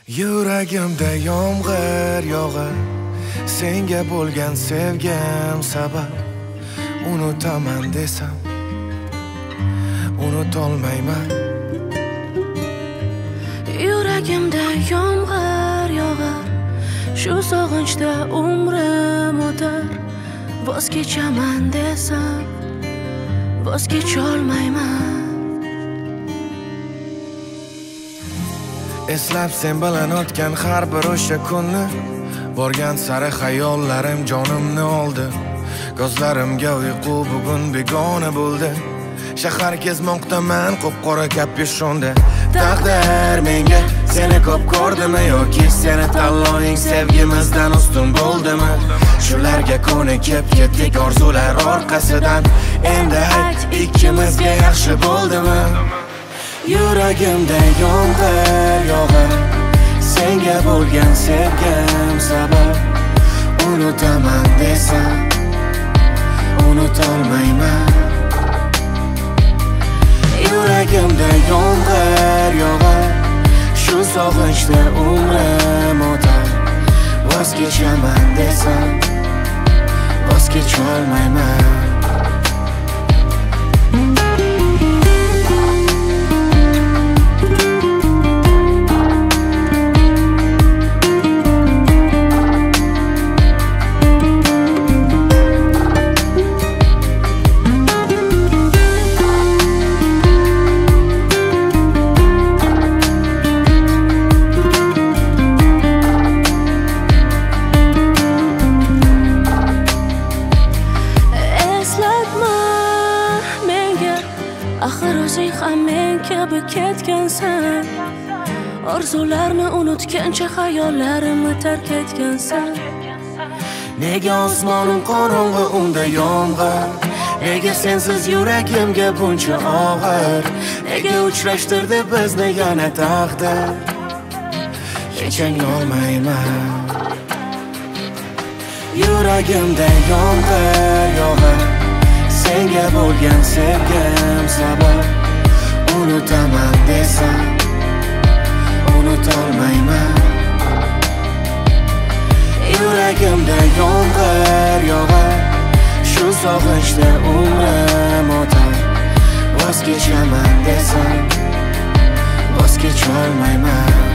Yuragimda yomg'ir yog'ar, senga bo'lgan sevgim sabab. Unutaman desam, unutolmayman. Yuragimda yomg'ir yog'ar, shu sog'inchda umrim o'tar. Voz kechaman desam, voz kecholmayman. Eslab sen bilan o'tgan har bir o'sha kunni, borgan sari xayollarim jonimni oldi. Ko'zlarimga uyqu bugun begona bo'ldi. Shahar kezmoqdaman qop-qora kapyushonda. Taqdir menga seni ko'p ko'rdimi yoki seni tanloving sevgimizdan ustun bo'ldimi? Shularga ko'nikib ketdik orzular orqasidan. Endi ayt, ikkimizga yaxshi bo'ldimi? Yuragimda yomg'ir yog'ar, senga bo'lgan sevgim sabab. Unutaman desam, unutolmayman. Yuragimda yomg'ir yog'ar, shu sog'inchda umrim o'tar. Voz kechaman desam, voz kecholmayman. Axir o'zing ham men kabi ketgansan. Orzularni unutgancha xayollarimni tark etgansan. Nega osmonim qorong'i unda yomg'ir? Nega sensiz yuragimga buncha og'ir? Nega uchrashtirdi bizni yana taqdir? Kechagolmayman. Yuragimda yomg'ir yog'ar, senga bo'lgan sevgim sabab. Unutaman desam, unutolmayman. Yuragimda yomg'ir yog'ar, shu sog'inchda umrim o'tar. Voz kechaman desam, voz kecholmayman.